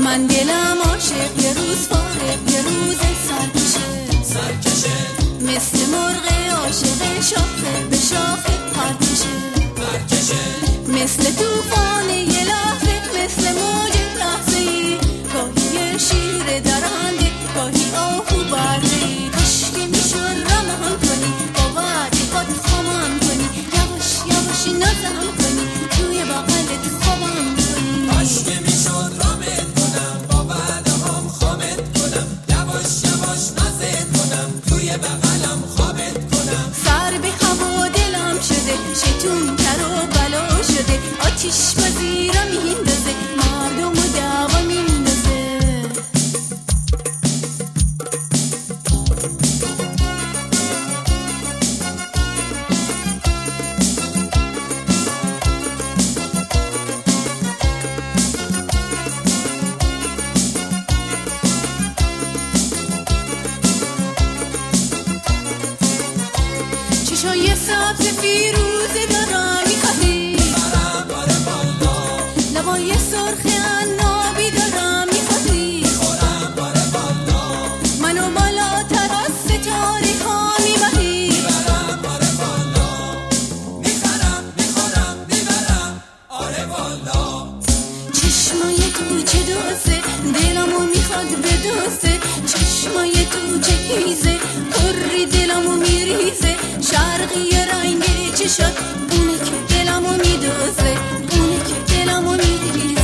من دلم عاشق یه روز فارغ یه روز سرکشه مثل مرغ عاشق شاخه به شاخه پرکشه مثل طوفان یه لحظه مثل موج لحظه‌ای گاهی یه شیر درنده گاهی آهو برده‌ای کاش که میشد رمم کنی با وعده خود خامم کنی یواش یواش نازم کنی توی بغلت خوابم کنی کاش که میشد رامت کنم با وعده هم خامت کنم یواش یواش نازت کنم توی بغلم خوابت کنم سر به هوا دلم شده شیطون تر و بلا شده آتیش پذیرم میندازه مردم و دعوا میندازه چشای سبز فیروزه دارم میخوادی برم باره بالا لبای سرخ عنابی دارم میخوادی خورم باره بالا منو بالاتر از ستاره ها میبری برم باره بالا میخرم میخورم میبرم آره بالا چشمای تو چه دوسته دلمو میخواد بدوسته چشمای تو چه هیزه پری دلمو میریزه شرقی رنگ چشات اونه که دلمو میدوزه اونه که دلمو میریزه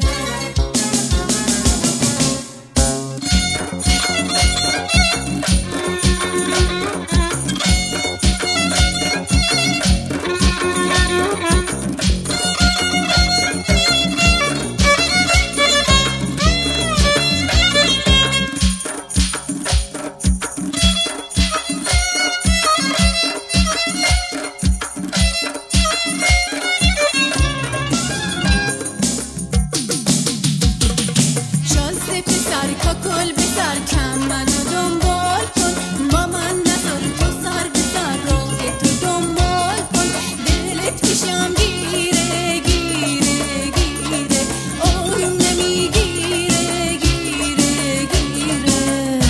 شازده پسر کاکل به سر کم منو دنبال کن با من نذار تو سر به سر راه تو دنبال کن دلت پیشم گیره گیره گیره آروم نمیگیره گیره گیره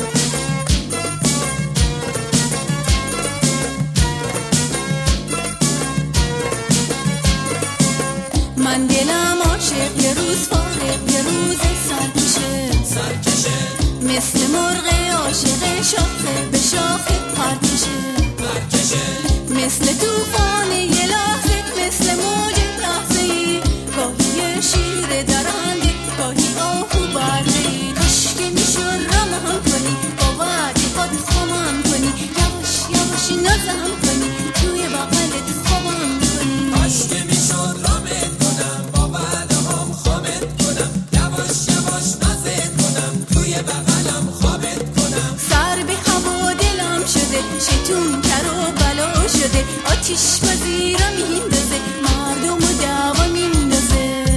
من دلم عاشق یه روز فارغ یه روز سرکشه مثل مرغ عاشق شاخه به شاخه پرکشه مثل طوفان یه لحظه مثل موج لحظه‌ای گاهی یه شیر درنده گاهی آهو برده‌ای کاش که میشد رمم کنی با وعده خود خامم کنی یواش یواش نازم کنی توی بغلت خوابم کنی کاش که میشد رامت کنم با وعده هم خامت کنم یواش یواش نازت کنم توی بغلم خوابت کنم سر به هوا دلم شده شیطون تر و بلا شده آتیش پذیرم میندازه مردم و دعوا میندازه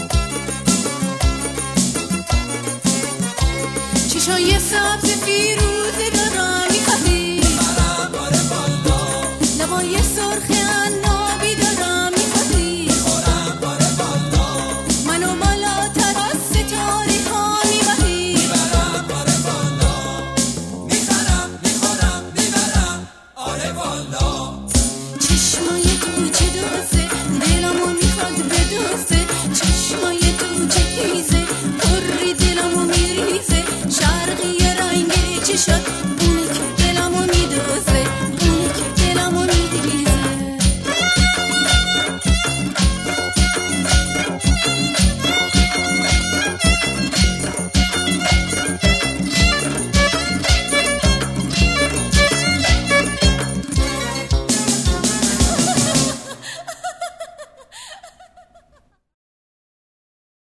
چشای سبز فیروزه